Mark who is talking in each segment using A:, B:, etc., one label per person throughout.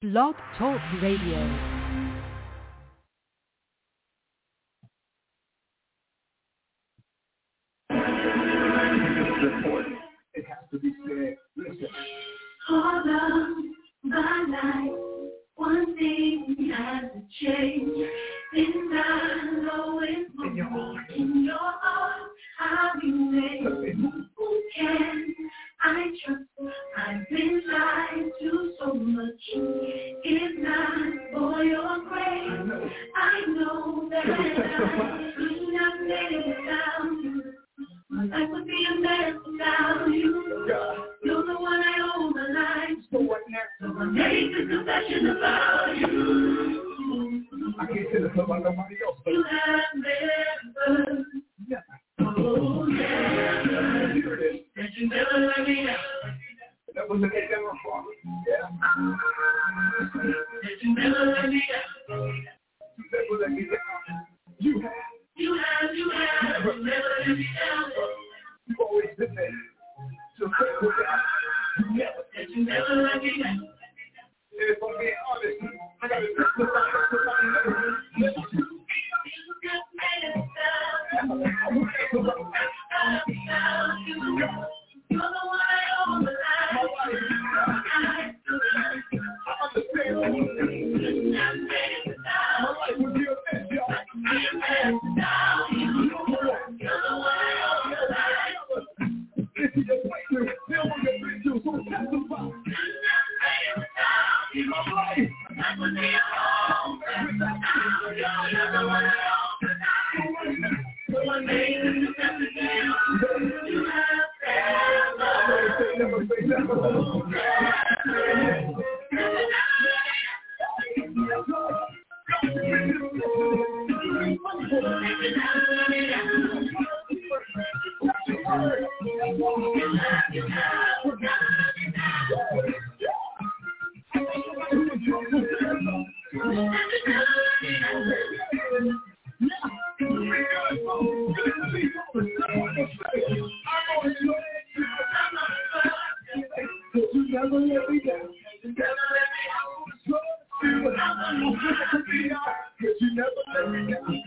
A: Blog Talk Radio.
B: It has to be said. Listen.
C: All of my life, one thing has to change. And I know it's in your heart. In your heart, I remain. Who can I trust? I've been lied to so much. If not for your grace, I know that I could not make it without you. My life would be a mess without you. You're the one I owe my life.
B: So what now?
C: So I make a confession about you.
B: I can't say this about nobody else.
C: You have never, oh never,
B: Here it is.
C: that you never let me down.
B: That was an 8-hour fall. Yeah.
C: That you never let me down.
B: You never let me down. You have.
C: You never let me down.
B: You've always been there. So faithful God. You never.
C: That you never let me down.
B: And if I'm being honest, I got to testify to somebody else.
C: You're the one I owe my life.
B: I understand. My life would be a mess, y'all.
C: You're the one I owe my life.
B: If you just wait to deal with your victims, so testify. In my life,
C: I would be home. You're the one I owe my life. So I made the decision. You have
B: never say never. You never let me down. You never let me down. You never let me down.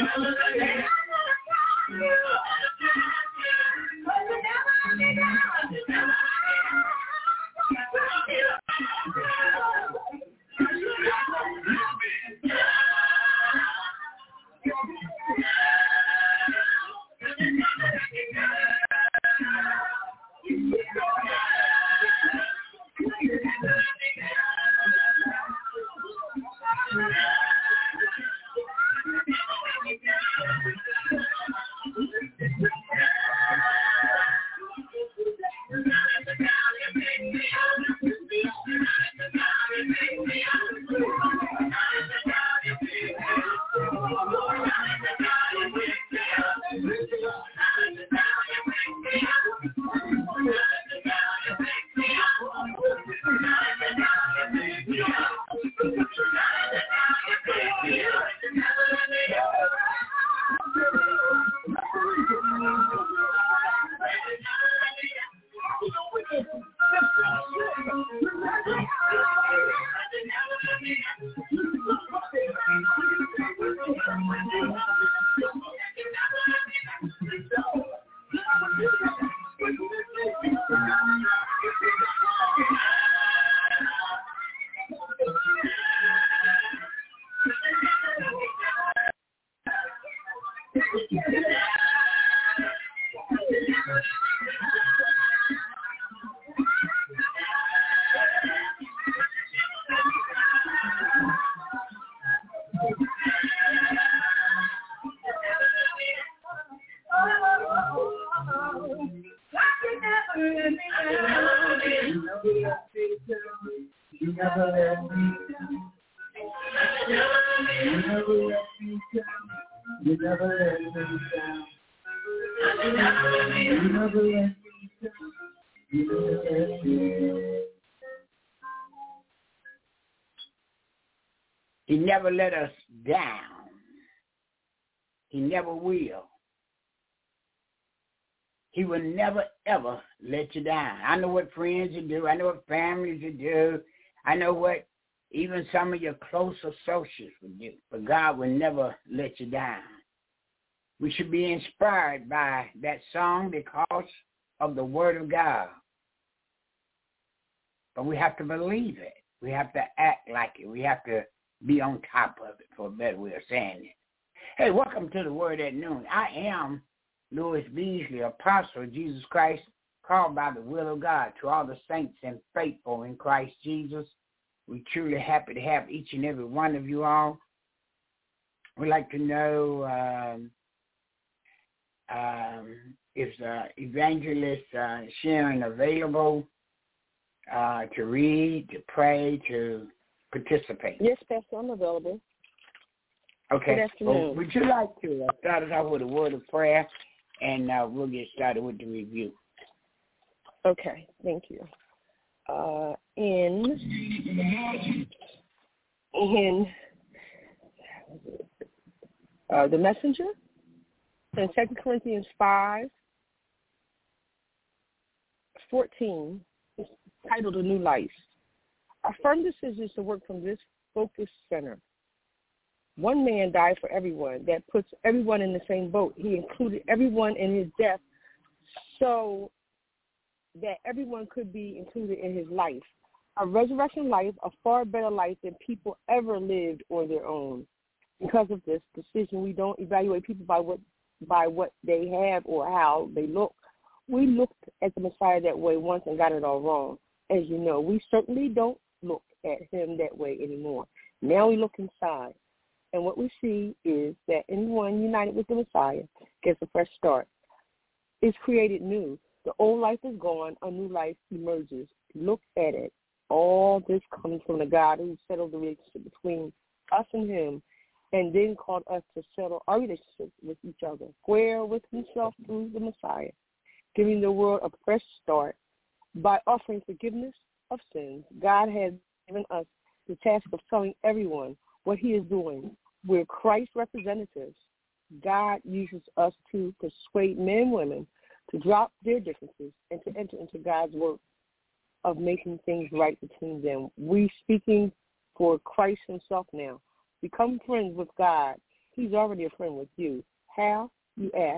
D: He never let us down. He never will. He will never, ever let you down. I know what friends you do. I know what families you do. I know what even some of your close associates with you, but God will never let you down. We should be inspired by that song because of the Word of God. But we have to believe it. We have to act like it. We have to be on top of it, for a better way of saying it. Hey, welcome to the Word at Noon. I am Louis Beasley, apostle of Jesus Christ, called by the will of God to all the saints and faithful in Christ Jesus. We're truly happy to have each and every one of you all. We'd like to know is Evangelist Sharon available to read, to pray, to participate?
E: Yes, Pastor, I'm available.
D: Okay.
E: Good afternoon.
D: Well, would you like to start us off with a word of prayer, and we'll get started with the review?
E: Okay, thank you. In the Messenger, in 2 Corinthians 5:14, it's titled A New Life. Our firm decision is to work from this focused center. One man died for everyone. That puts everyone in the same boat. He included everyone in his death so that everyone could be included in his life. A resurrection life, a far better life than people ever lived on their own. Because of this decision, we don't evaluate people by what they have or how they look. We looked at the Messiah that way once and got it all wrong. As you know, we certainly don't look at him that way anymore. Now we look inside. And what we see is that anyone united with the Messiah gets a fresh start. It's created new. The old life is gone. A new life emerges. Look at it. All this comes from the God who settled the relationship between us and him and then called us to settle our relationship with each other. Where? With himself through the Messiah, giving the world a fresh start by offering forgiveness of sins. God has given us the task of telling everyone what he is doing. We're Christ representatives. God uses us to persuade men and women to drop their differences and to enter into God's work of making things right between them. We speaking for Christ himself now. Become friends with God. He's already a friend with you. How? You ask.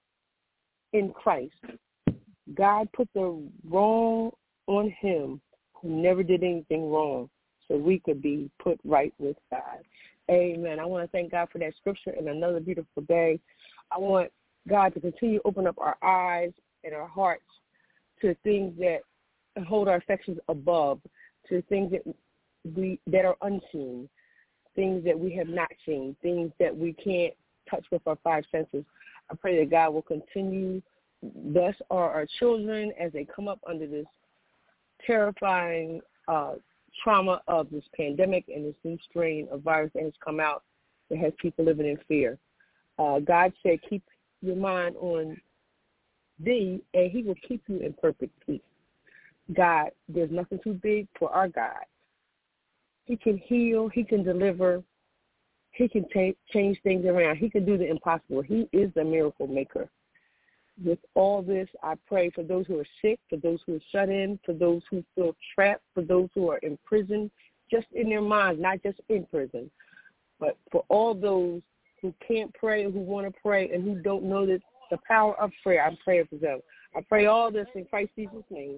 E: In Christ. God put the wrong on him who never did anything wrong so we could be put right with God. Amen. I want to thank God for that scripture and another beautiful day. I want God to continue to open up our eyes and our hearts to things that hold our affections above, to things that are unseen, things that we have not seen, things that we can't touch with our five senses. I pray that God will continue. Thus are our children as they come up under this terrifying trauma of this pandemic and this new strain of virus that has come out that has people living in fear. God said, keep your mind on thee, and he will keep you in perfect peace. God, there's nothing too big for our God. He can heal. He can deliver. He can change things around. He can do the impossible. He is the miracle maker. With all this, I pray for those who are sick, for those who are shut in, for those who feel trapped, for those who are in prison, just in their minds, not just in prison, but for all those who can't pray, who want to pray, and who don't know the power of prayer. I'm praying for them. I pray all this in Christ Jesus' name.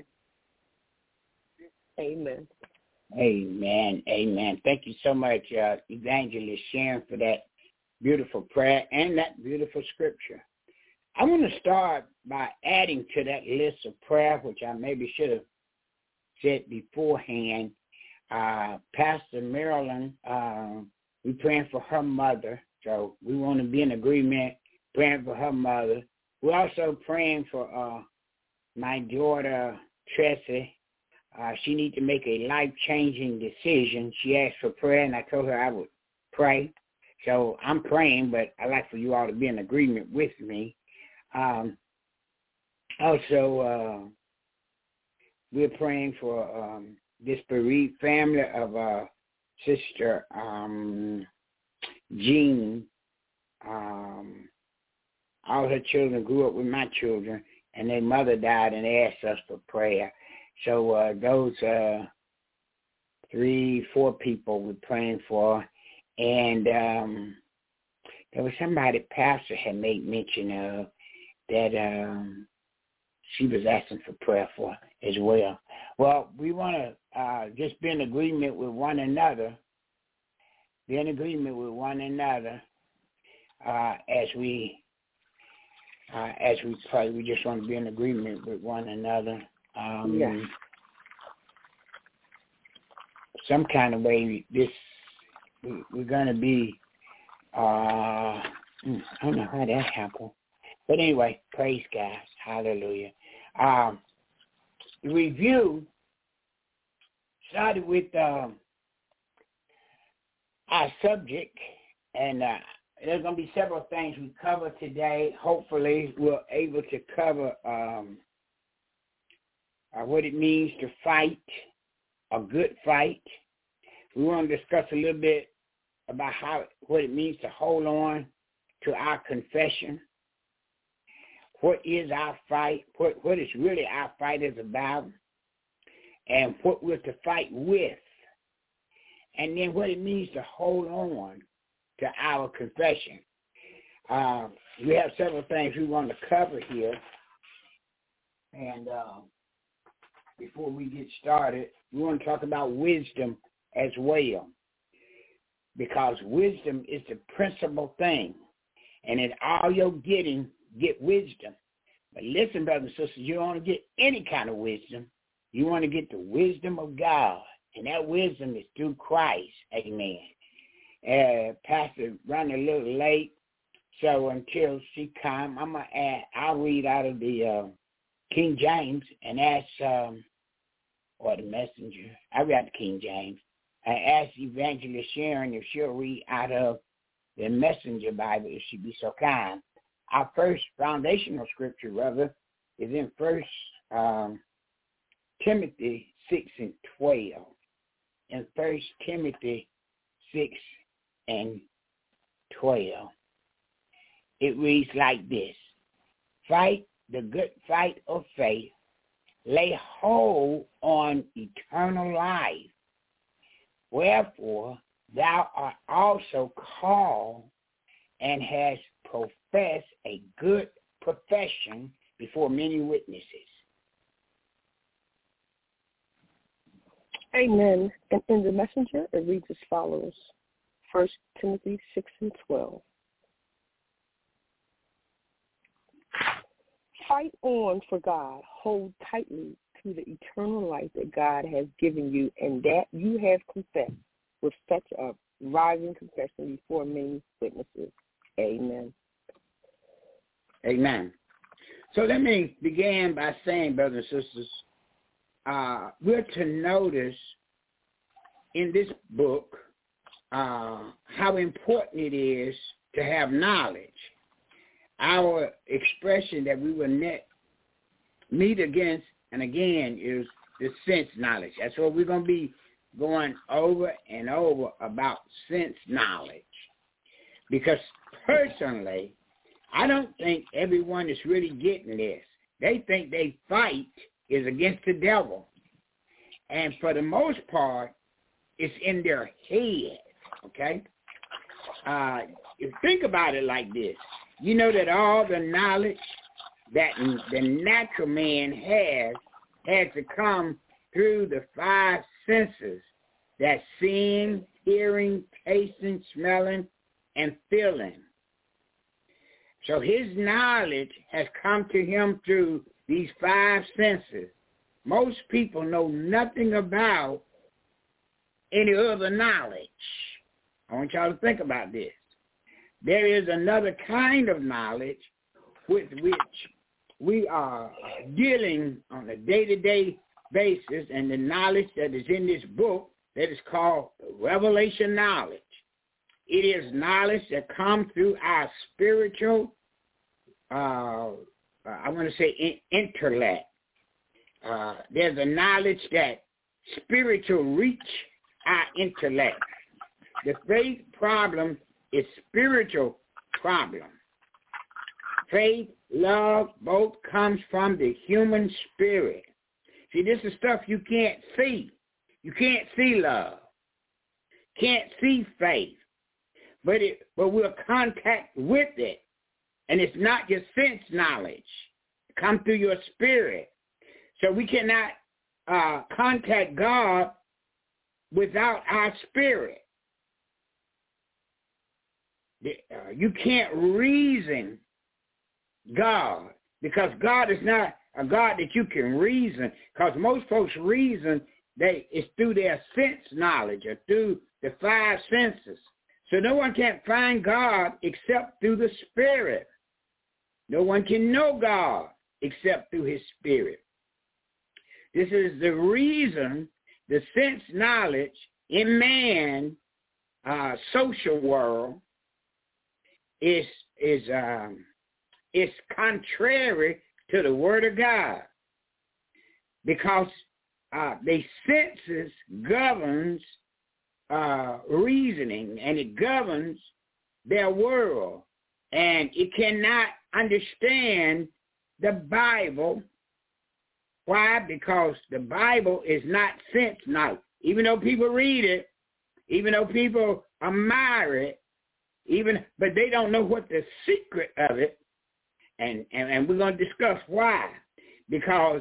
E: Amen.
D: Amen. Amen. Thank you so much, Evangelist Sharon, for that beautiful prayer and that beautiful scripture. I want to start by adding to that list of prayer, which I maybe should have said beforehand. Pastor Marilyn, we're praying for her mother, so we want to be in agreement, praying for her mother. We're also praying for my daughter, Tressie. She needs to make a life-changing decision. She asked for prayer, and I told her I would pray. So I'm praying, but I'd like for you all to be in agreement with me. Also, we're praying for this bereaved family of Sister Jean. All her children grew up with my children, and their mother died, and they asked us for prayer. So those 3, 4 people we're praying for. And there was somebody Pastor had made mention of that she was asking for prayer for as well. Well, we want to just be in agreement with one another. Be in agreement with one another as we pray. We just want to be in agreement with one another.
E: Yes.
D: Some kind of way, we're going to be, I don't know how that happened. But anyway, praise God. Hallelujah. The review started with our subject, and there's going to be several things we cover today. Hopefully, we're able to cover what it means to fight, a good fight. We want to discuss a little bit about what it means to hold on to our confession. What is our fight? What is really our fight is about, and what we're to fight with, and then what it means to hold on to our confession. We have several things we want to cover here, and before we get started, we want to talk about wisdom as well, because wisdom is the principal thing, and in all your getting, get wisdom. But listen, brothers and sisters, you don't want to get any kind of wisdom. You want to get the wisdom of God, and that wisdom is through Christ. Amen. Pastor running a little late, so until she comes, I'll read out of the King James and ask, or the Messenger. I read the King James. I asked Evangelist Sharon if she'll read out of the Messenger Bible, if she'd be so kind. Our first foundational scripture, rather, is in 1 Timothy 6:12. In 1 Timothy 6:12. It reads like this: fight the good fight of faith, lay hold on eternal life, wherefore thou art also called and hast professed a good profession before many witnesses.
E: Amen. And in the Messenger, it reads as follows: 1 Timothy 6:12. Fight on for God. Hold tightly to the eternal life that God has given you and that you have confessed with such a rising confession before many witnesses. Amen.
D: Amen. So let me begin by saying, brothers and sisters, we're to notice in this book how important it is to have knowledge. Our expression that we will meet against and again is the sense knowledge. That's what we're going to be going over and over about, sense knowledge. Because personally, I don't think everyone is really getting this. They think they fight is against the devil. And for the most part, it's in their head, okay? You think about it like this. You know that all the knowledge that the natural man has to come through the 5 senses, that's seeing, hearing, tasting, smelling, and feeling. So his knowledge has come to him through these 5 senses. Most people know nothing about any other knowledge. I want y'all to think about this. There is another kind of knowledge with which we are dealing on a day-to-day basis, and the knowledge that is in this book that is called revelation knowledge. It is knowledge that comes through our spiritual, intellect. There's a knowledge that spiritual reach our intellect. The faith problem is spiritual problem. Faith, love, both comes from the human spirit. See, this is stuff you can't see. You can't see love. Can't see faith. But we'll contact with it. And it's not just sense knowledge. It comes through your spirit. So we cannot contact God without our spirit. You can't reason God, because God is not a God that you can reason, because most folks reason it's through their sense knowledge or through the five senses. So no one can find God except through the Spirit. No one can know God except through his Spirit. This is the reason the sense knowledge in man, social world, is contrary to the Word of God, because the senses governs reasoning, and it governs their world, and it cannot understand the Bible. Why? Because the Bible is not sense knowledge. Even though people read it, even though people admire it, but they don't know what the secret of it, and we're going to discuss why. Because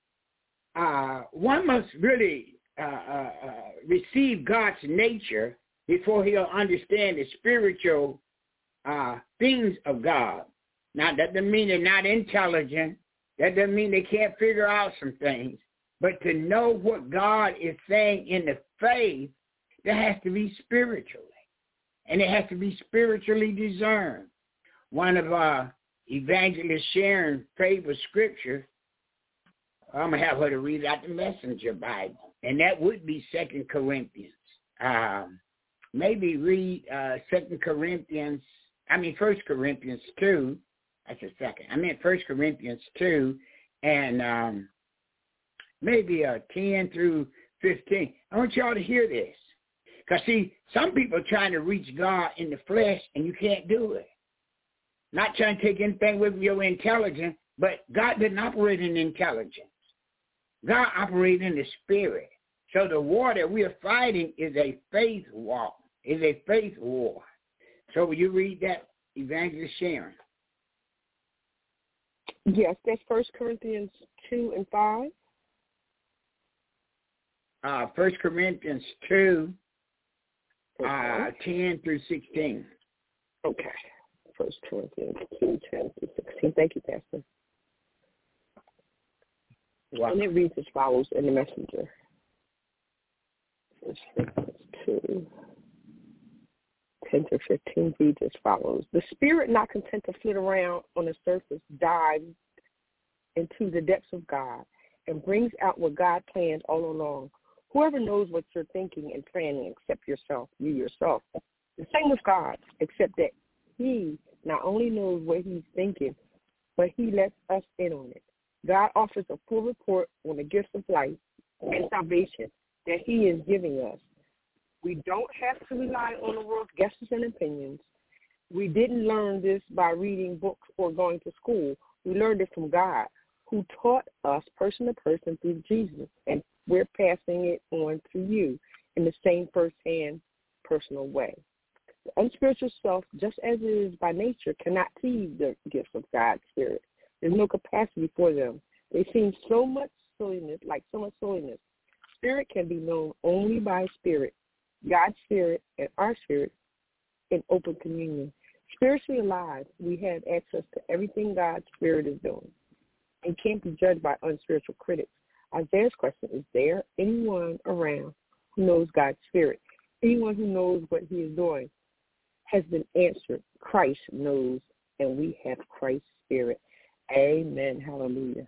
D: one must really receive God's nature before he'll understand the spiritual things of God. Now, that doesn't mean they're not intelligent. That doesn't mean they can't figure out some things. But to know what God is saying in the faith, that has to be spiritually. And it has to be spiritually discerned. One of Evangelist Sharon's favorite scriptures, I'm going to have her to read out the Messenger Bible. And that would be 2 Corinthians. Maybe read 1 Corinthians 2. That's a second. I meant 1 Corinthians 2 and maybe 10 through 15. I want y'all to hear this. Because, see, some people are trying to reach God in the flesh, and you can't do it. Not trying to take anything with your intelligence, but God didn't operate in intelligence. God operates in the spirit. So the war that we are fighting is a faith walk, is a faith war. So will you read that, Evangelist Sharon?
E: Yes, that's 1 Corinthians 2 and 5.
D: 1 Corinthians 2, 10 through 16.
E: Okay. 1 Corinthians 2, 10 through 16. Thank you, Pastor. Wow. And it reads as follows in the Messenger. 1 Corinthians 2, 10 through 15 reads as follows. The spirit, not content to flit around on the surface, dives into the depths of God and brings out what God planned all along. Whoever knows what you're thinking and planning except yourself, you yourself. The same with God, except that he not only knows what he's thinking, but he lets us in on it. God offers a full report on the gifts of life and salvation that he is giving us. We don't have to rely on the world's guesses and opinions. We didn't learn this by reading books or going to school. We learned it from God, who taught us person to person through Jesus, and we're passing it on to you in the same first-hand personal way. The unspiritual self, just as it is by nature, cannot see the gifts of God's Spirit. There's no capacity for them. They seem so much silliness. Spirit can be known only by Spirit, God's Spirit and our spirit in open communion. Spiritually alive, we have access to everything God's Spirit is doing and can't be judged by unspiritual critics. Isaiah's question, is there anyone around who knows God's Spirit? Anyone who knows what he is doing has been answered. Christ knows, and we have Christ's Spirit. Amen. Hallelujah.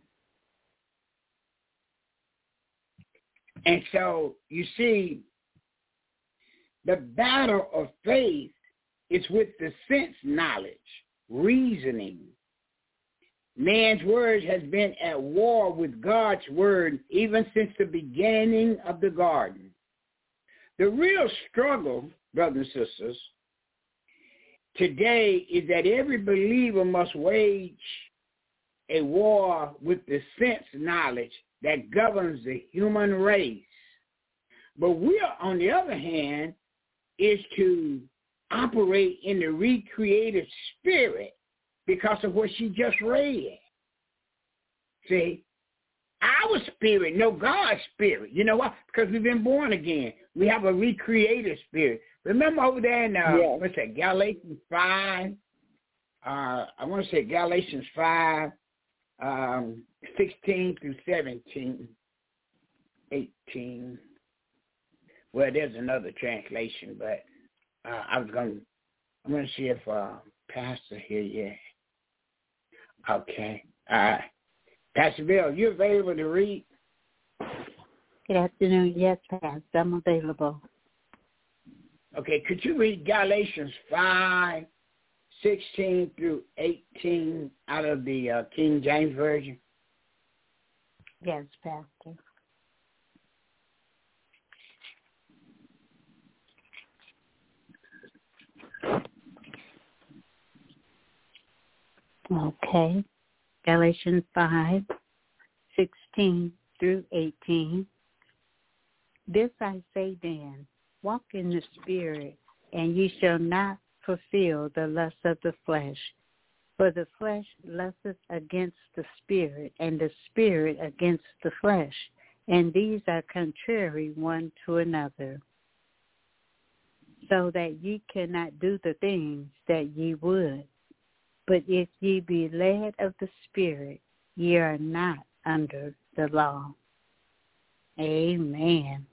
D: And so, you see, the battle of faith is with the sense knowledge, reasoning. Man's word has been at war with God's word even since the beginning of the garden. The real struggle, brothers and sisters, today is that every believer must wage a war with the sense knowledge that governs the human race. But we are, on the other hand, is to operate in the recreative spirit because of what she just read. See, our spirit, no, God's spirit. You know why? Because we've been born again. We have a recreative spirit. Remember over there in, what's that, Galatians 5? I want to say Galatians 5, 16 through 17, 18. Well, there's another translation, but I'm going to see if Pastor here yet. Okay. All right. Pastor Bill, you available to read?
F: Good afternoon. Yes, Pastor, I'm available.
D: Okay. Could you read Galatians 5, 16 through 18 out of the King James Version?
F: Yes, Pastor. Okay. Galatians 5, 16 through 18. This I say then, walk in the Spirit, and ye shall not fulfill the lust of the flesh. For the flesh lusteth against the Spirit, and the Spirit against the flesh. And these are contrary one to another, so that ye cannot do the things that ye would. But if ye be led of the Spirit, ye are not under the law. Amen.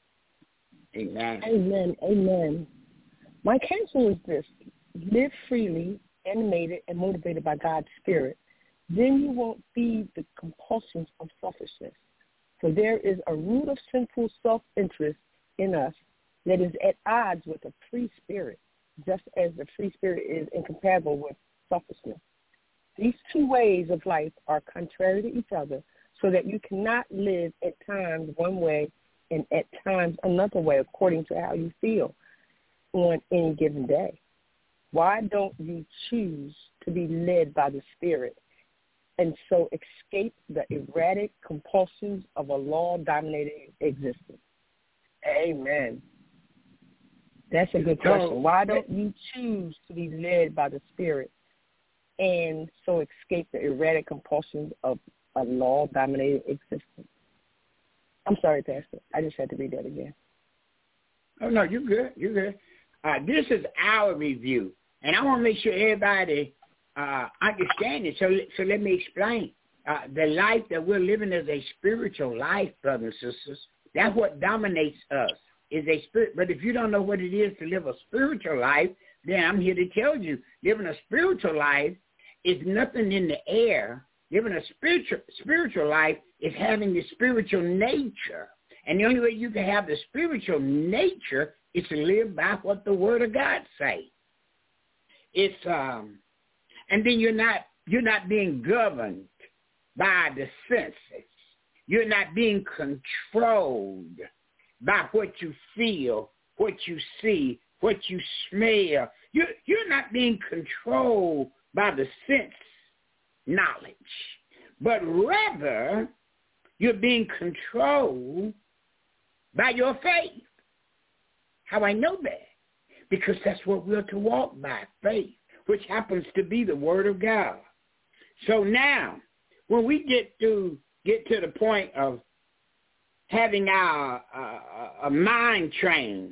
D: Amen.
E: Amen. Amen. My counsel is this: live freely, animated and motivated by God's Spirit. Then you won't feed the compulsions of selfishness. For there is a root of sinful self-interest in us that is at odds with a free spirit, just as the free spirit is incompatible with selfishness. These two ways of life are contrary to each other, so that you cannot live at times one way and at times another way according to how you feel on any given day. Why don't you choose to be led by the Spirit and so escape the erratic compulsions of a law-dominated existence? Amen. That's a good question. Why don't you choose to be led by the Spirit and so escape the erratic compulsions of a law-dominated existence? I'm sorry, Pastor. I just had to read that again.
D: Oh, no, you're good. You're good. This is our review, and I want to make sure everybody understands it. So let me explain. The life that we're living is a spiritual life, brothers and sisters. That's what dominates us, is a spirit. But if you don't know what it is to live a spiritual life, then I'm here to tell you, living a spiritual life is nothing in the air. Living a spiritual life is having the spiritual nature. And the only way you can have the spiritual nature is to live by what the Word of God says. It's and then you're not being governed by the senses. You're not being controlled by what you feel, what you see, what you smell. You're not being controlled by the sense knowledge, but rather you're being controlled by your faith. How I know that? Because that's what we're to walk by, faith, which happens to be the Word of God. So now, when we get to the point of having our a mind trained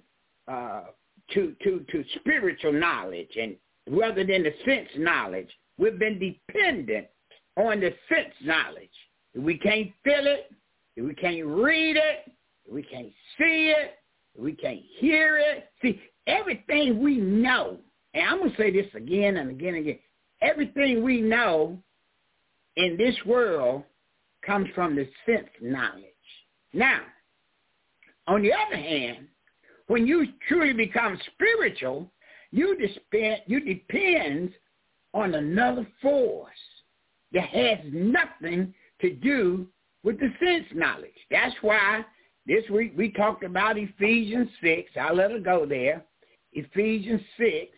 D: to spiritual knowledge, and rather than the sense knowledge, we've been dependent on the sense knowledge. If we can't feel it, if we can't read it, if we can't see it, if we can't hear it. See, everything we know, and I'm going to say this again and again and again, everything we know in this world comes from the sense knowledge. Now, on the other hand, when you truly become spiritual, you depend on another force that has nothing to do with the sense knowledge. That's why this week we talked about Ephesians 6. I'll let it go there. Ephesians 6.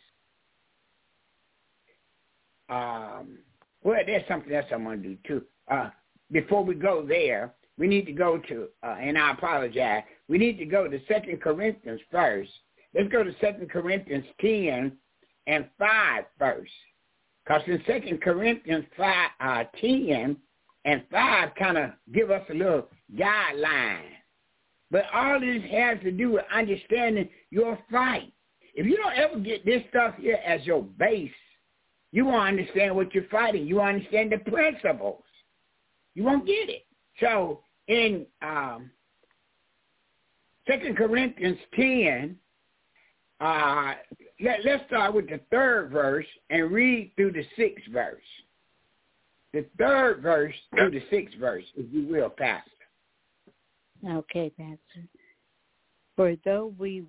D: Well, there's something else I want to do too. Before we go there, we need to go to, and I apologize, we need to go to 2 Corinthians first. Let's go to 2 Corinthians 10 and 5 first. Because in 2 Corinthians 10 and 5 kind of give us a little guideline. But all this has to do with understanding your fight. If you don't ever get this stuff here as your base, you won't understand what you're fighting. You won't understand the principles. You won't get it. So in 2 Corinthians 10, let's start with the 3rd verse and read through the 6th verse. The 3rd verse through the 6th verse, if you will, Pastor.
F: Okay, Pastor. For though we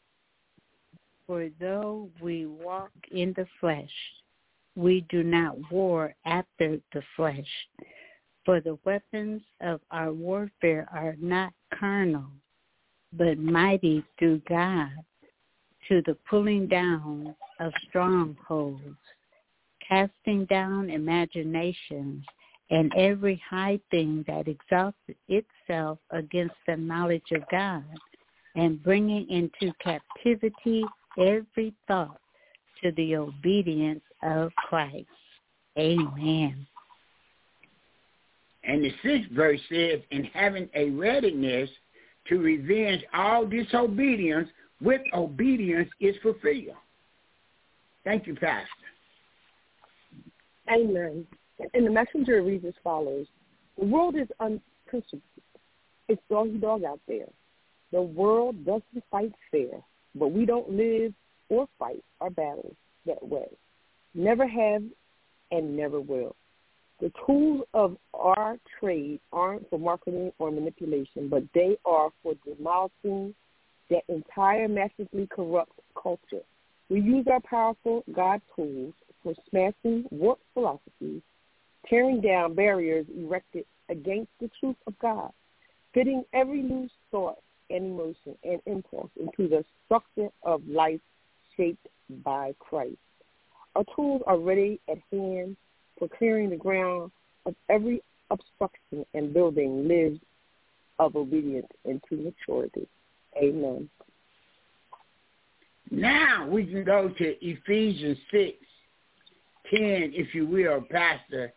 F: walk in the flesh, we do not war after the flesh. For the weapons of our warfare are not carnal, but mighty through God to the pulling down of strongholds, casting down imaginations and every high thing that exalts itself against the knowledge of God, and bringing into captivity every thought to the obedience of Christ. Amen.
D: And the 6th verse says, and having a readiness to revenge all disobedience with obedience is fulfilled. Thank you, Pastor.
E: Amen. And the messenger reads as follows. The world is unprincipled. It's dog-dog out there. The world doesn't fight fair, but we don't live or fight our battles that way. Never have and never will. The tools of our trade aren't for marketing or manipulation, but they are for demolishing that entire massively corrupt culture. We use our powerful God tools for smashing warped philosophies, tearing down barriers erected against the truth of God, fitting every loose thought and emotion and impulse into the structure of life shaped by Christ. Our tools are ready at hand for clearing the ground of every obstruction and building lives of obedience into maturity. Amen.
D: Now we can go to Ephesians 6:10, if you will, Pastor.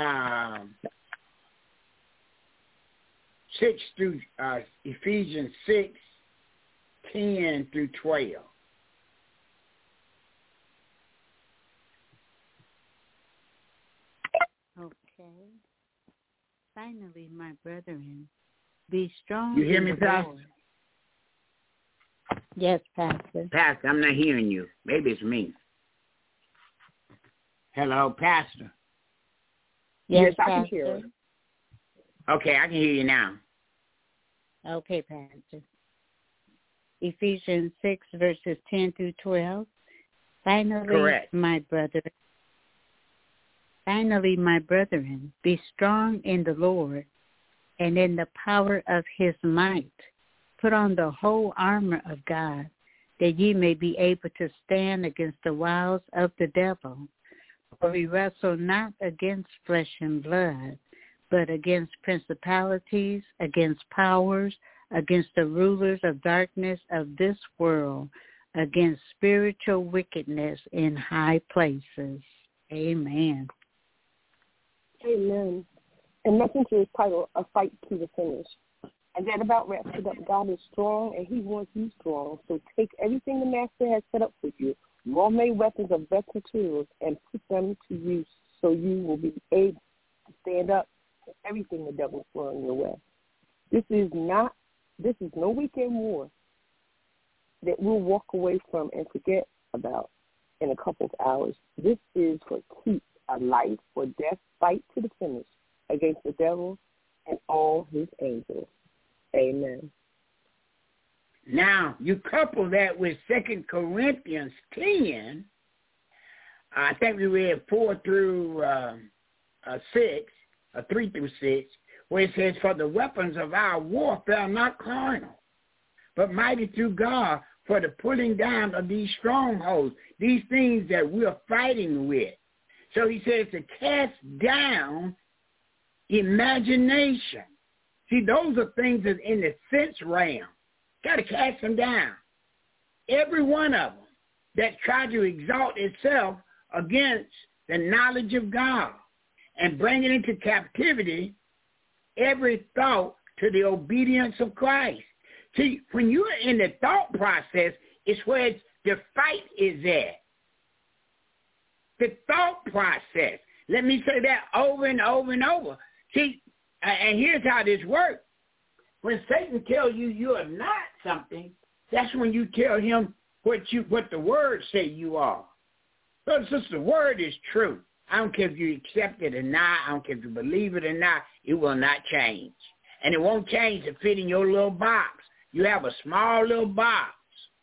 D: 6 through Ephesians 6:10 through 12.
F: Okay. Finally, my brethren, be strong.
D: You hear me,
F: in the
D: Pastor?
F: Lord. Yes, Pastor.
D: Pastor, I'm not hearing you. Maybe it's me. Hello, Pastor.
E: Yes,
F: Pastor.
E: I can hear it.
D: Okay, I can hear you now.
F: Okay, Pastor. Ephesians 6, verses 10 through 12. Finally,
D: Correct.
F: my brethren, be strong in the Lord and in the power of his might. Put on the whole armor of God, that ye may be able to stand against the wiles of the devil. For we wrestle not against flesh and blood, but against principalities, against powers, against the rulers of darkness of this world, against spiritual wickedness in high places. Amen.
E: Amen. And Messenger is titled A Fight to the Finish. And that about wraps it up. God is strong, and he wants you strong. So take everything the Master has set up for you, well-made weapons of best materials, and put them to use so you will be able to stand up to everything the devil's throwing your way. This is no weekend war that we'll walk away from and forget about in a couple of hours. This is for keep a life or death fight to the finish against the devil and all his angels. Amen.
D: Now, you couple that with 2 Corinthians 10, I think we read 4 through 6, or 3 through 6, where it says, for the weapons of our warfare are not carnal, but mighty through God for the pulling down of these strongholds, these things that we're fighting with. So he says to cast down imagination. See, those are things that's in the sense realm. Got to cast them down. Every one of them that try to exalt itself against the knowledge of God and bring it into captivity, every thought to the obedience of Christ. See, when you're in the thought process, it's where the fight is at. The thought process. Let me say that over and over and over. See, and here's how this works. When Satan tells you you are not something, that's when you tell him what the word say you are. Brothers and sisters, the word is true. I don't care if you accept it or not. I don't care if you believe it or not. It will not change. And it won't change to fit in your little box. You have a small little box.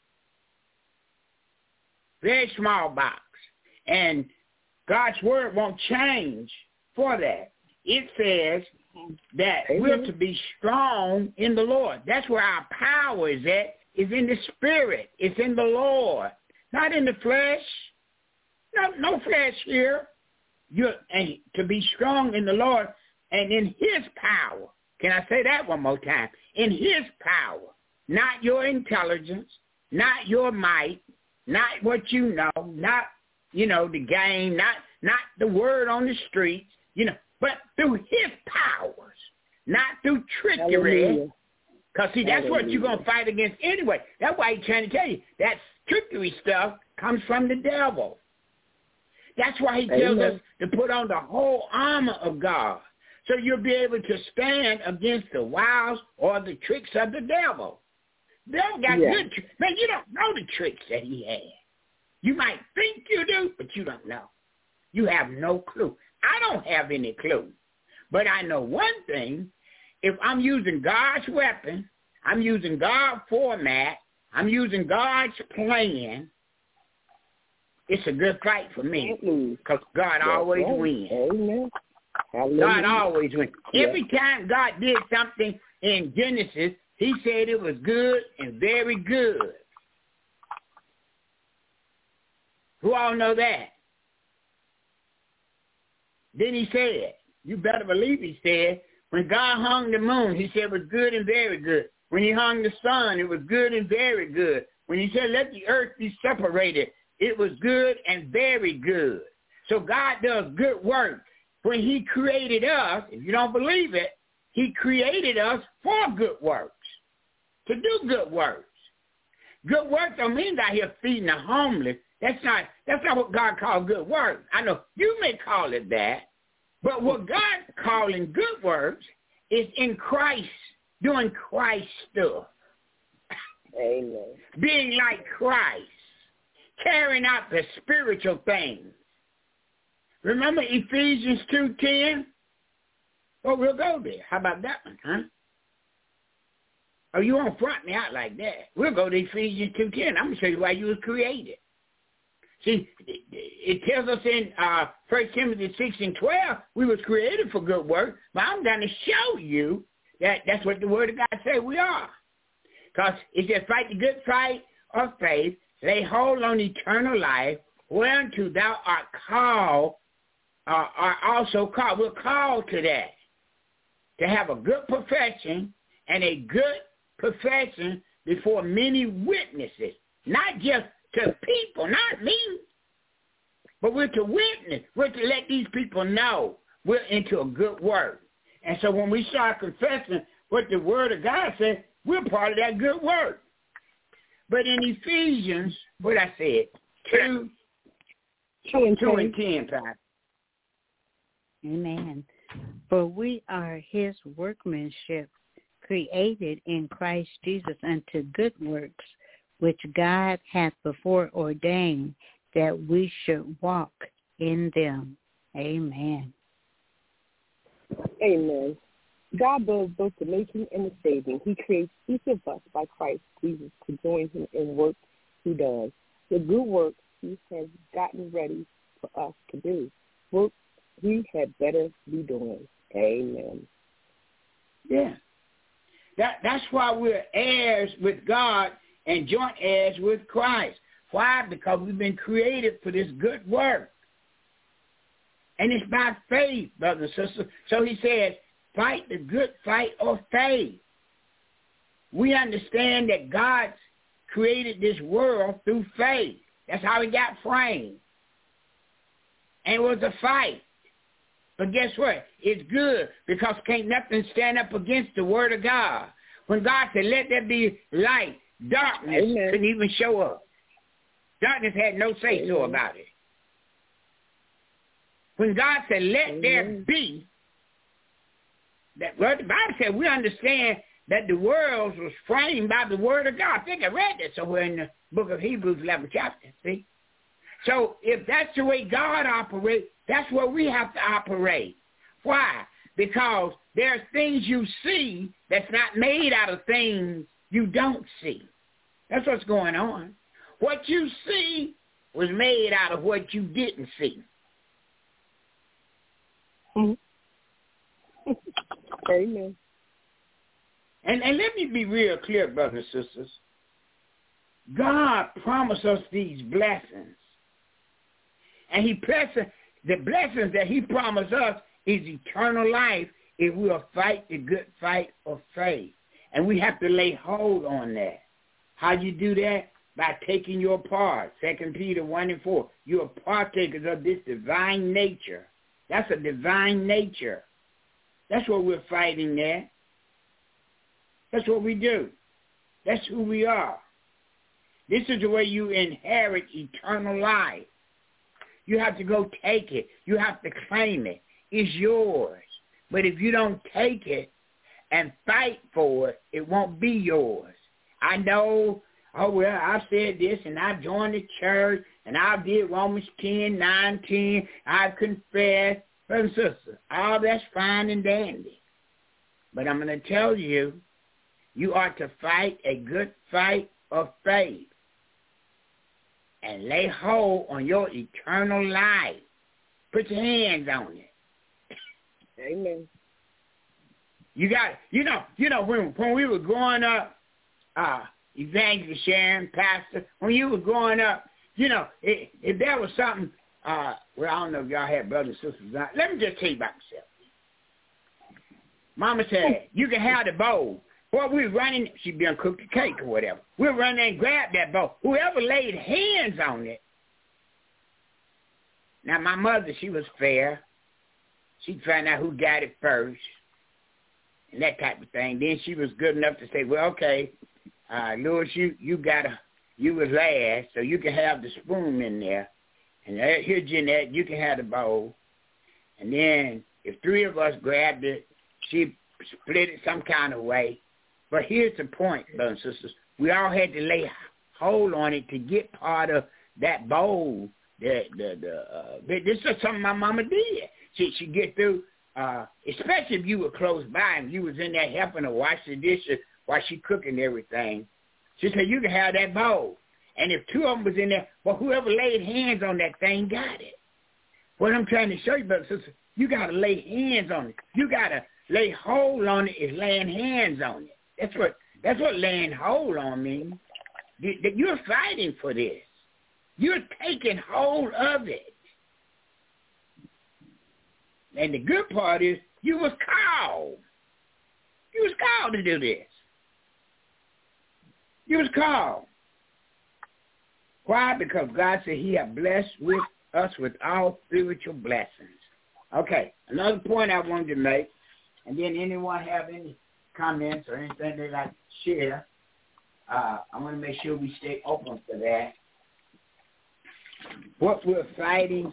D: Very small box. And God's word won't change for that. It says that we're to be strong in the Lord. That's where our power is at, is in the spirit. It's in the Lord, not in the flesh. No flesh here. And to be strong in the Lord and in his power. Can I say that one more time? In his power, not your intelligence, not your might, not what you know, not, the game, not the word on the streets, but through his powers, not through trickery. Because, see, that's what you're going to fight against anyway. That's why he's trying to tell you that trickery stuff comes from the devil. That's why he tells us to put on the whole armor of God, so you'll be able to stand against the wiles or the tricks of the devil. The devil got good tricks. Man, you don't know the tricks that he has. You might think you do, but you don't know. You have no clue. I don't have any clue. But I know one thing. If I'm using God's weapon, I'm using God's format, I'm using God's plan, it's a good fight for me, because God always wins.
E: Amen.
D: God always wins. Every time God did something in Genesis, he said it was good and very good. Who all know that? Then he said, you better believe he said, when God hung the moon, he said it was good and very good. When he hung the sun, it was good and very good. When he said, let the earth be separated, it was good and very good. So God does good work. When he created us, if you don't believe it, he created us for good works, to do good works. Good works don't mean out here feeding the homeless. That's not what God called good works. I know you may call it that, but what God calling good works is in Christ, doing Christ stuff.
E: Amen. Being
D: like Christ. Carrying out the spiritual things. Remember Ephesians 2:10? Well, we'll go there. How about that one, huh? Oh, you won't front me out like that. We'll go to Ephesians 2:10. I'm going to show you why you was created. See, it tells us in 1 Timothy 6:12, we was created for good work, but I'm going to show you that that's what the Word of God says we are. Because it says, fight the good fight of faith, lay hold on eternal life, whereunto thou art called, are also called. We're called to that, to have a good profession and a good profession before many witnesses, not just to people, not me, but we're to witness. We're to let these people know we're into a good work. And so when we start confessing what the Word of God says, we're part of that good work. But in Ephesians, what I said, 2 and 10, Pastor.
F: Amen. For we are his workmanship, created in Christ Jesus unto good works, which God hath before ordained that we should walk in them. Amen.
E: Amen. God does both the making and the saving. He creates each of us by Christ Jesus to join him in work he does. The good works he has gotten ready for us to do. Work we had better be doing. Amen.
D: Yeah. That's why we're heirs with God and joint heirs with Christ. Why? Because we've been created for this good work. And it's by faith, brothers and sisters. So he says, fight the good fight of faith. we understand that God created this world through faith. That's how it got framed. And it was a fight. But guess what? It's good because can't nothing stand up against the word of God. When God said, let there be light, darkness couldn't even show up. Darkness had no say-so about it. When God said, let there be, that word, the Bible said we understand that the world was framed by the word of God. I think I read that somewhere in the book of Hebrews 11th chapter, see? So if that's the way God operates, that's where we have to operate. Why? Because there are things you see that's not made out of things you don't see. That's what's going on. What you see was made out of what you didn't see.
E: Amen.
D: And let me be real clear, brothers and sisters. God promised us these blessings. And the blessings that he promised us is eternal life if we'll fight the good fight of faith. And we have to lay hold on that. How you do that? By taking your part. 2 Peter 1:4. You are partakers of this divine nature. That's a divine nature. That's what we're fighting there. That's what we do. That's who we are. This is the way you inherit eternal life. You have to go take it. You have to claim it. It's yours. But if you don't take it and fight for it, it won't be yours. I know, oh, well, I said this, and I joined the church, and I did Romans 10:9-10. I confessed. Brothers and sisters, all that's fine and dandy. But I'm going to tell you, you are to fight a good fight of faith and lay hold on your eternal life. Put your hands on it.
E: Amen.
D: You got, when we were growing up, Evangelist Sharon, Pastor, when you were growing up, if there was something, well, I don't know if y'all had brothers and sisters. Let me just tell you about myself. Mama said, you can have the bowl. Boy, we were running, she'd been cooking cake or whatever. We were running and grabbed that bowl. Whoever laid hands on it. Now, my mother, she was fair. She'd find out who got it first and that type of thing. Then she was good enough to say, well, okay, Louis, you was last, so you can have the spoon in there. And here, Jeanette, you can have the bowl. And then if three of us grabbed it, she split it some kind of way. But here's the point, brothers and sisters. We all had to lay hold on it to get part of that bowl. This is something my mama did. She'd get through, especially if you were close by and you was in there helping her wash the dishes while she cooking everything. She said, you can have that bowl. And if two of them was in there, well, whoever laid hands on that thing got it. What I'm trying to show you, brothers and sisters, you got to lay hands on it. You got to lay hold on it is laying hands on it. That's what laying hold on means. You're fighting for this. You're taking hold of it. And the good part is you was called. You was called to do this. You was called. Why? Because God said he had blessed with us with all spiritual blessings. Okay, another point I wanted to make, and then anyone have any comments or anything they'd like to share, I want to make sure we stay open for that. What we're fighting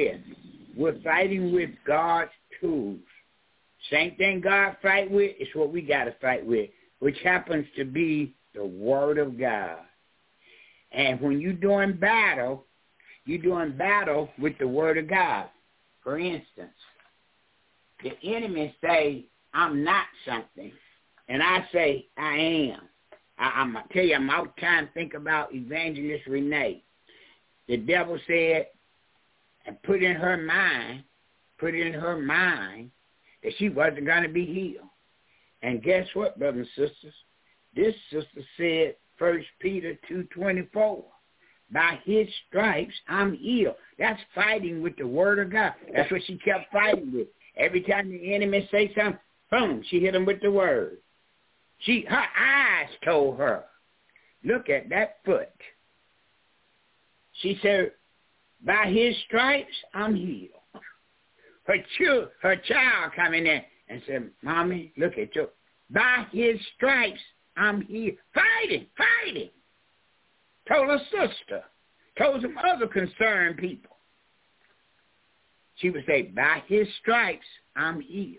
D: with God's tools. Same thing God fight with is what we got to fight with, which happens to be the Word of God. And when you're doing battle with the Word of God. For instance, the enemy say, I'm not something, and I say, I am. I'm going to tell you, I'm out time to think about Evangelist Renee. The devil said, and put in her mind that she wasn't going to be healed. And guess what, brothers and sisters? This sister said, 1 Peter 2:24, by his stripes I'm healed. That's fighting with the Word of God. That's what she kept fighting with. Every time the enemy say something, boom, she hit him with the Word. Her eyes told her, look at that foot. She said, by his stripes, I'm healed. Her child come in there and said, Mommy, look at you. By his stripes, I'm healed. Fighting. Told her sister. Told some other concerned people. She would say, by his stripes, I'm healed.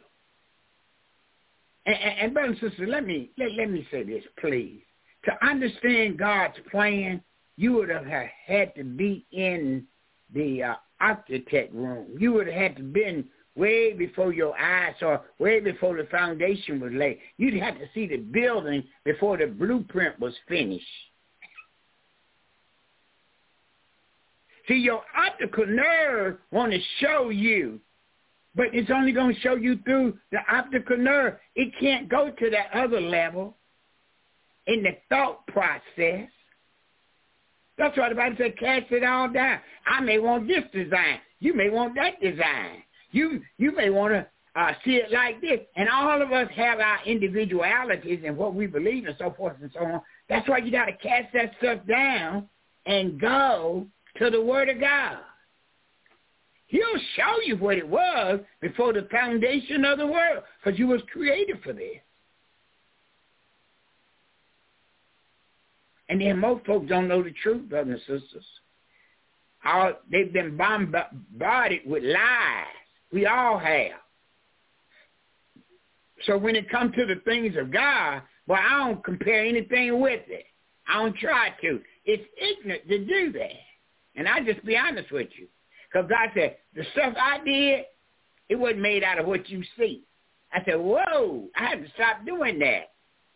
D: And brothers and sisters, let me say this, please. To understand God's plan, you would have had to be in the architect room. You would have had to been way before your eyes or way before the foundation was laid. You'd have to see the building before the blueprint was finished. See, your optical nerve want to show you, but it's only going to show you through the optical nerve. It can't go to that other level in the thought process. That's why the Bible said, cast it all down. I may want this design. You may want that design. You may want to see it like this. And all of us have our individualities and what we believe and so forth and so on. That's why you got to cast that stuff down and go to the Word of God. He'll show you what it was before the foundation of the world, because you was created for this. And then most folks don't know the truth, brothers and sisters. They've been bombarded with lies. We all have. So when it comes to the things of God, well, I don't compare anything with it. I don't try to. It's ignorant to do that. And I just be honest with you. Because God said, the stuff I did, it wasn't made out of what you see. I said, whoa, I had to stop doing that.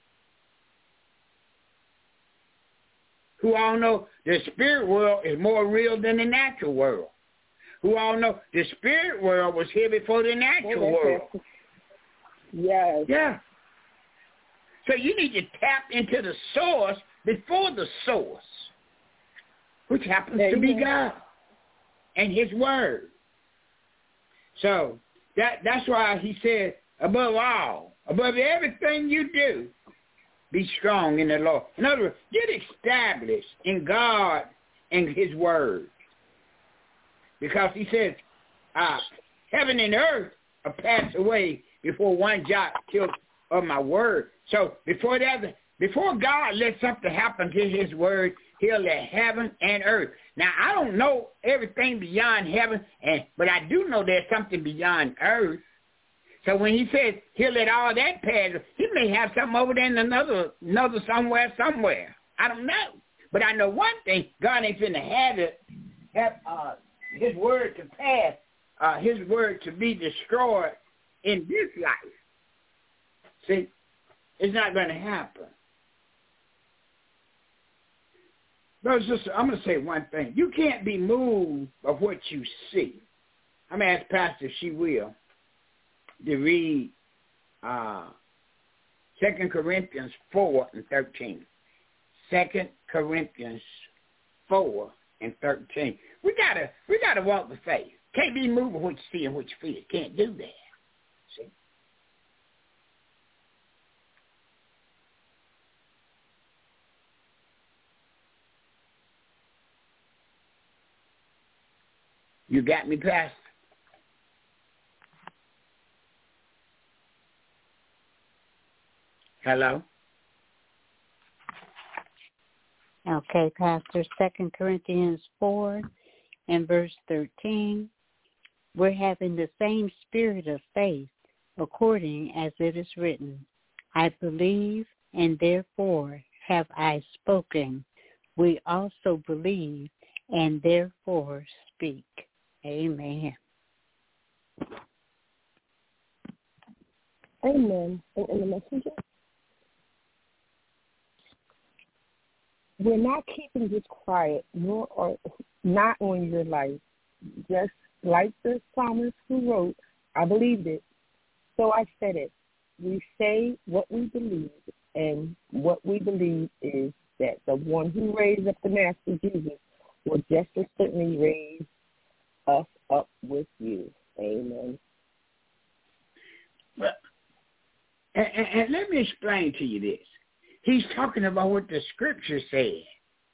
D: Who all know the spirit world is more real than the natural world. Who all know the spirit world was here before the natural world.
E: Yes.
D: Yeah. So you need to tap into the source before the source, which happens to be God and his word. So that's why he said, above all, above everything you do, be strong in the Lord. In other words, get established in God and his word. Because he says, heaven and earth are passed away before one jot of my word. So before God lets something happen to his word, he'll let heaven and earth. Now, I don't know everything beyond heaven, but I do know there's something beyond earth. So when he says he'll let all that pass, he may have something over there in another somewhere. I don't know. But I know one thing, God ain't finna have his word to pass, his word to be destroyed in this life. See, it's not going to happen. Brothers and sisters, I'm going to say one thing. You can't be moved by what you see. I'm going to ask Pastor if she will to read 2 Corinthians 4 and 13. 2 Corinthians 4 and 13. We gotta walk the faith. Can't be moved by what you see and what you feel. Can't do that. See? You got me, Pastor? Hello?
F: Okay, Pastor, 2 Corinthians 4 and verse 13. We're having the same spirit of faith, according as it is written. I believe, and therefore have I spoken. We also believe, and therefore speak. Amen.
E: Amen. And the messenger? We're not keeping this quiet, nor or not on your life. Just like the psalmist who wrote, I believed it, so I said it. We say what we believe, and what we believe is that the one who raised up the Master Jesus will just as certainly raise us up with you. Amen.
D: Well, and let me explain to you this. He's talking about what the Scripture said.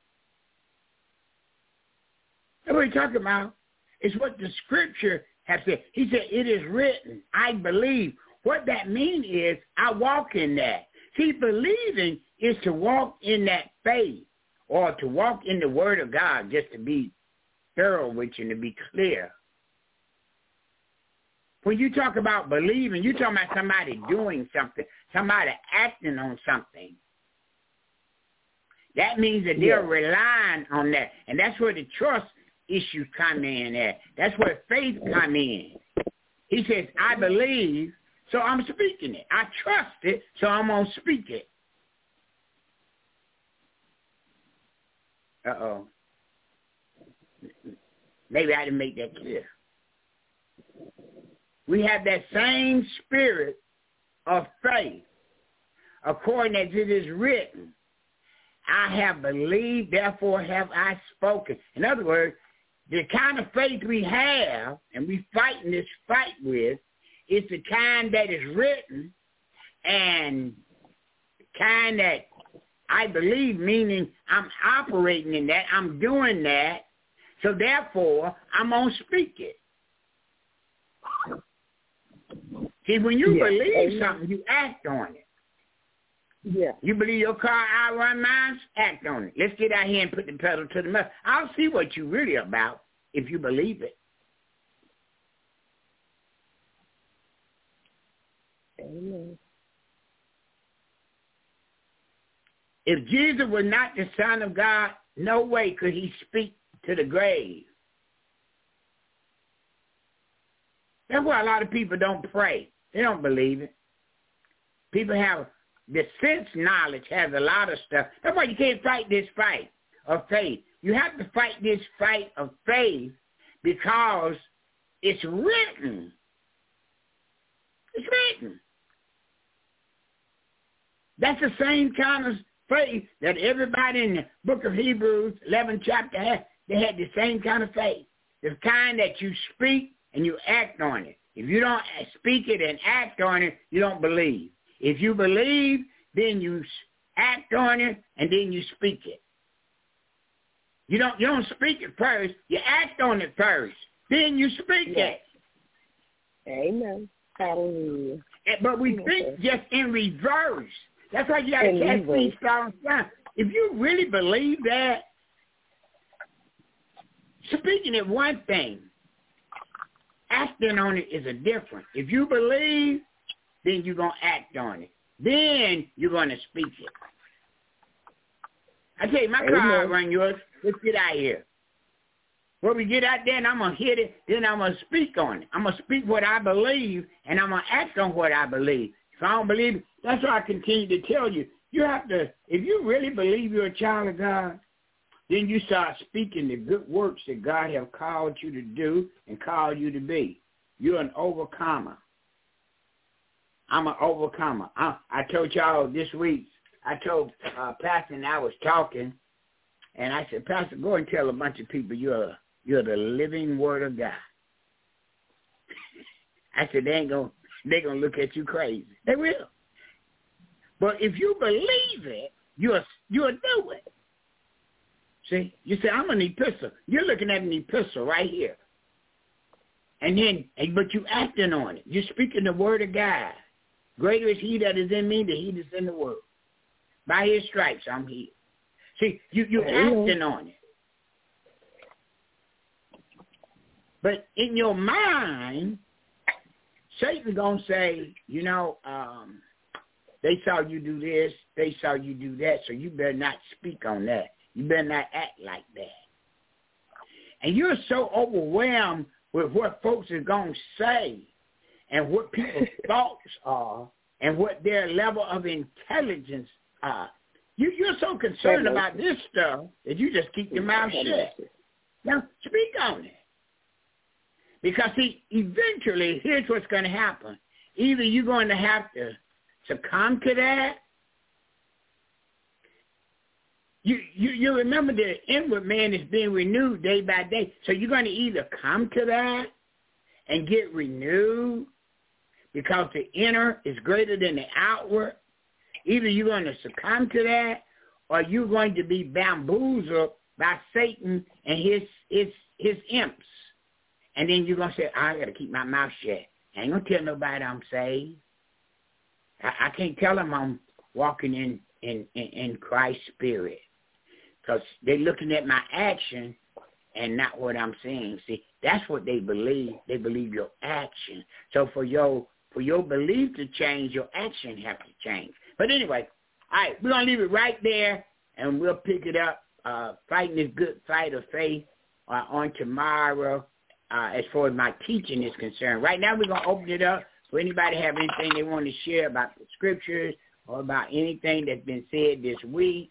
D: That's what he's talking about. It's what the Scripture has said. He said, it is written, I believe. What that means is I walk in that. See, believing is to walk in that faith or to walk in the Word of God, just to be thorough with you and to be clear. When you talk about believing, you're talking about somebody doing something, somebody acting on something. That means that they're relying on that. And that's where the trust issues come in at. That's where faith come in. He says, I believe, so I'm speaking it. I trust it, so I'm going to speak it. Uh-oh. Maybe I didn't make that clear. We have that same spirit of faith, according as it is written. I have believed, therefore have I spoken. In other words, the kind of faith we have, and we fighting this fight with, is the kind that is written, and the kind that I believe, meaning I'm operating in that, I'm doing that, so therefore I'm going to speak it. See, when you believe something, you act on it.
E: Yeah.
D: You believe your car outrun mine? Act on it. Let's get out here and put the pedal to the metal. I'll see what you're really about if you believe it.
E: Amen.
D: If Jesus was not the Son of God, no way could he speak to the grave. That's why a lot of people don't pray. They don't believe it. People have, the sense knowledge has a lot of stuff. That's why you can't fight this fight of faith. You have to fight this fight of faith because it's written. It's written. That's the same kind of faith that everybody in the book of Hebrews, 11th chapter, had. They had the same kind of faith. The kind that you speak and you act on it. If you don't speak it and act on it, you don't believe. If you believe, then you act on it and then you speak it. You don't speak it first. You act on it first. Then you speak it.
E: Amen. Hallelujah.
D: But we think just in reverse. That's why you got to catch these songs down. If you really believe that, speaking it one thing, acting on it is a difference. If you believe, then you're going to act on it. Then you're going to speak it. I tell you, my car outrun yours. Let's get out of here. When we get out there and I'm going to hit it, then I'm going to speak on it. I'm going to speak what I believe, and I'm going to act on what I believe. If I don't believe it, that's why I continue to tell you. You have to, if you really believe you're a child of God, then you start speaking the good works that God has called you to do and called you to be. You're an overcomer. I'm an overcomer. I told y'all this week, I told Pastor and I was talking, and I said, Pastor, go and tell a bunch of people you're the living word of God. I said, they're gonna look at you crazy. They will. But if you believe it, you'll do it. See, you say, I'm an epistle. You're looking at an epistle right here. But you acting on it. You're speaking the word of God. Greater is he that is in me than he that's in the world. By his stripes, I'm healed. See, you're acting on it. But in your mind, Satan's going to say, they saw you do this, they saw you do that, so you better not speak on that. You better not act like that. And you're so overwhelmed with what folks are going to say and what people's thoughts are and what their level of intelligence are. You're so concerned about this stuff that you just keep your mouth shut. Now, speak on it. Because, see, eventually, here's what's going to happen. Either you're going to have to succumb to that. You remember the inward man is being renewed day by day. So you're going to either come to that and get renewed because the inner is greater than the outward, Either you're going to succumb to that, or you're going to be bamboozled by Satan and his imps. And then you're going to say, I got to keep my mouth shut. I ain't going to tell nobody I'm saved. I can't tell them I'm walking in Christ's spirit, because they're looking at my action and not what I'm saying. See, that's what they believe. They believe your action. So for your belief to change, your action have to change. But anyway, all right, we're going to leave it right there, and we'll pick it up, fighting this good fight of faith on tomorrow as far as my teaching is concerned. Right now, we're going to open it up for anybody have anything they want to share about the scriptures or about anything that's been said this week.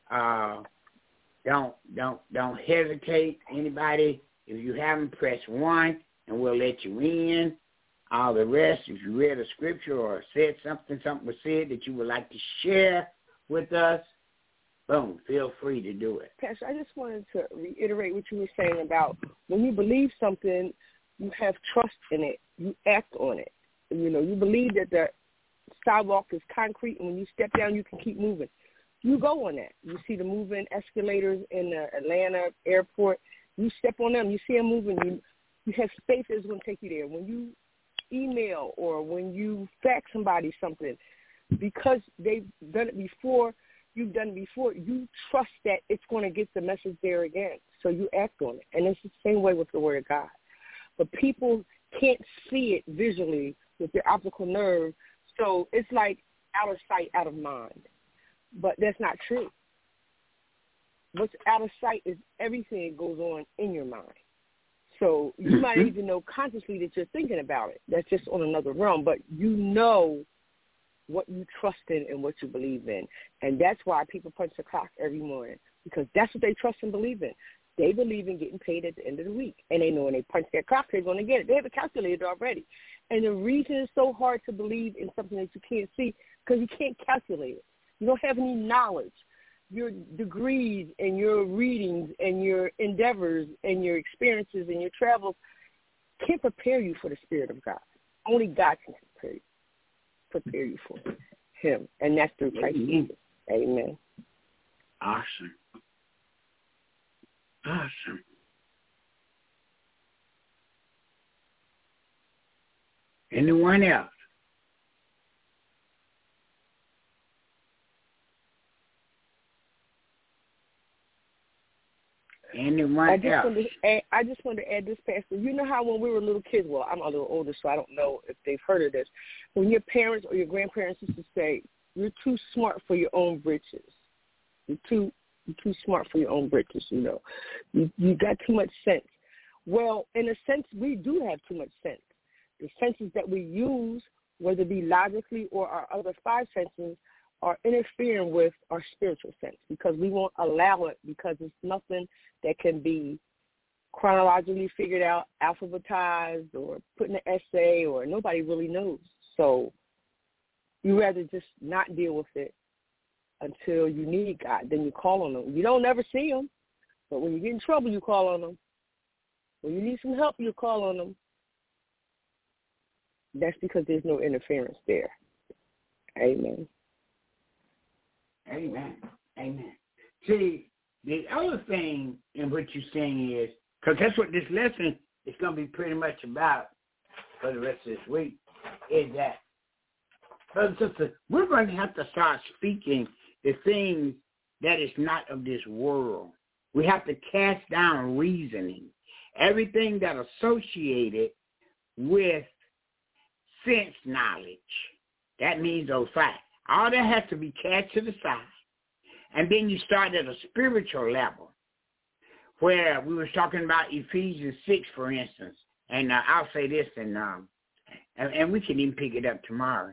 D: Don't hesitate. Anybody, if you haven't, press 1, and we'll let you in. All the rest, if you read a scripture or said something was said that you would like to share with us, boom, feel free to do it.
E: Pastor, I just wanted to reiterate what you were saying about when you believe something, you have trust in it. You act on it. You know, you believe that the sidewalk is concrete, and when you step down, you can keep moving. You go on that. You see the moving escalators in the Atlanta airport. You step on them. You see them moving. You have faith it's going to take you there. When you email or when you fax somebody something, because they've done it before, you've done it before, you trust that it's going to get the message there again. So you act on it. And it's the same way with the Word of God. But people can't see it visually with their optical nerve, so it's like out of sight, out of mind. But that's not true. What's out of sight is everything that goes on in your mind. So you might even know consciously that you're thinking about it. That's just on another realm. But you know what you trust in and what you believe in. And that's why people punch the clock every morning, because that's what they trust and believe in. They believe in getting paid at the end of the week. And they know when they punch their clock, they're going to get it. They have it calculated already. And the reason it's so hard to believe in something that you can't see, because you can't calculate it. You don't have any knowledge. Your degrees and your readings and your endeavors and your experiences and your travels can't prepare you for the Spirit of God. Only God can prepare you for Him, and that's through Christ Jesus. Amen.
D: Awesome. Anyone else? I
E: just wanted to add this, Pastor. You know how when we were little kids, well, I'm a little older, so I don't know if they've heard of this. When your parents or your grandparents used to say, you're too smart for your own britches. You're too smart for your own britches, you know. You got too much sense. Well, in a sense, we do have too much sense. The senses that we use, whether it be logically or our other 5 senses, are interfering with our spiritual sense, because we won't allow it, because it's nothing that can be chronologically figured out, alphabetized, or put in an essay, or nobody really knows. So you rather just not deal with it until you need God. Then you call on Him. You don't ever see Him, but when you get in trouble, you call on Him. When you need some help, you call on Him. That's because there's no interference there. Amen.
D: Amen. See, the other thing in what you're saying is, because that's what this lesson is going to be pretty much about for the rest of this week, is that, brothers and sisters, we're going to have to start speaking the things that is not of this world. We have to cast down reasoning. Everything that associated with sense knowledge. That means those facts. All that has to be cast to the side. And then you start at a spiritual level, where we were talking about Ephesians 6, for instance. And I'll say this, and we can even pick it up tomorrow.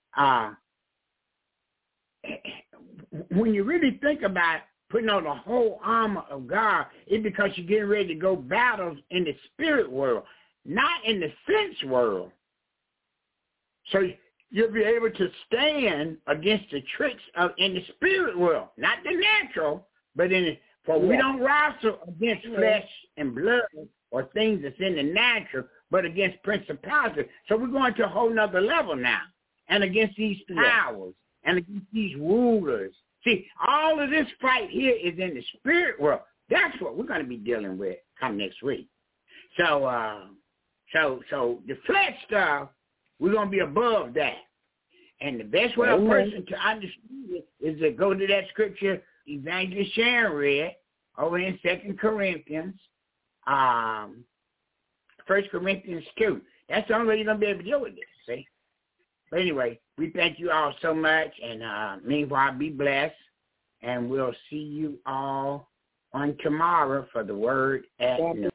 D: When you really think about putting on the whole armor of God, it's because you're getting ready to go battles in the spirit world, not in the sense world. So you'll be able to stand against the tricks in the spirit world, not the natural, but we don't wrestle against flesh and blood or things that's in the natural, but against principalities. So we're going to a whole nother level now, and against these powers and against these rulers. See, all of this fight here is in the spirit world. That's what we're going to be dealing with come next week. So the flesh stuff, we're going to be above that. And the best way a person to understand it is to go to that scripture Evangelist Sharon read over in 2 Corinthians, 1 Corinthians 2. That's the only way you're going to be able to deal with this, see? But anyway, we thank you all so much, and meanwhile, be blessed, and we'll see you all on tomorrow for the Word at noon.